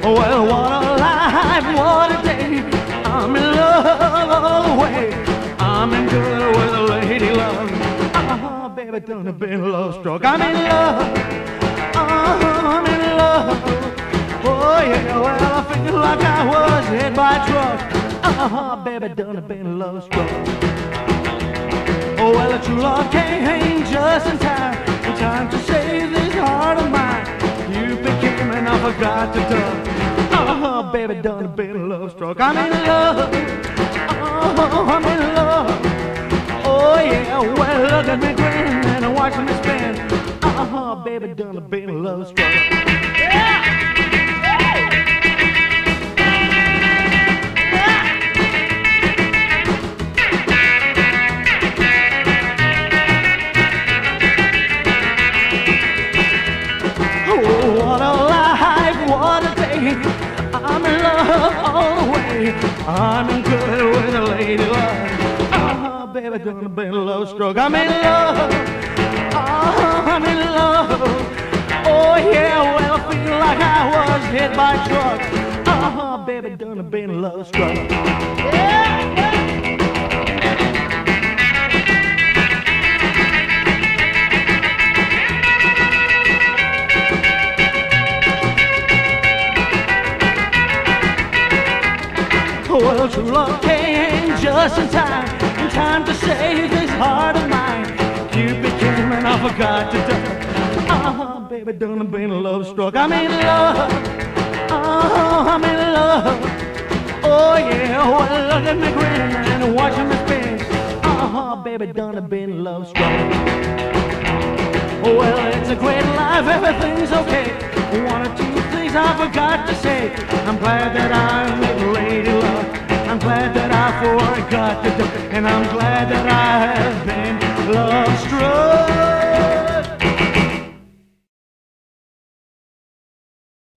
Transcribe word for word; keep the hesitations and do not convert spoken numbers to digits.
Well, what a life, what a day. I'm in love all the way. I'm in good with a lady love. Oh, baby, done been a love struck. I'm in love. Oh, I'm in love. Oh, yeah, well, I feel like I was hit by a truck. Oh, baby, done been love struck. Oh, well, a true love came just in time. In time to save this heart of mine. You became and I forgot to touch. Oh, baby, done been love struck. I'm in love. Oh, I'm in love. Oh, yeah, well, look at me grin and watch me spin. Oh, baby, done been love struck. Yeah! What a life, what a day. I'm in love all the way. I'm in good with a lady love. Oh, baby, done been love struck. I'm in love. Oh, I'm in love. Oh, yeah, well, I feel like I was hit by a truck. Oh, baby, done been love struck. Yeah, yeah. Well, true love came just in time, in time to save this heart of mine. Cupid came and I forgot to die. Oh, baby, done been love struck. I'm in love. Oh, I'm in love. Oh, yeah, well, look at me grin and watch me spin. Oh, baby, done been love struck. Well, it's a great life, everything's okay. One or two things I forgot to say. I'm glad that I met lady love. I'm glad that I forgot to do, and I'm glad that I have been love struck.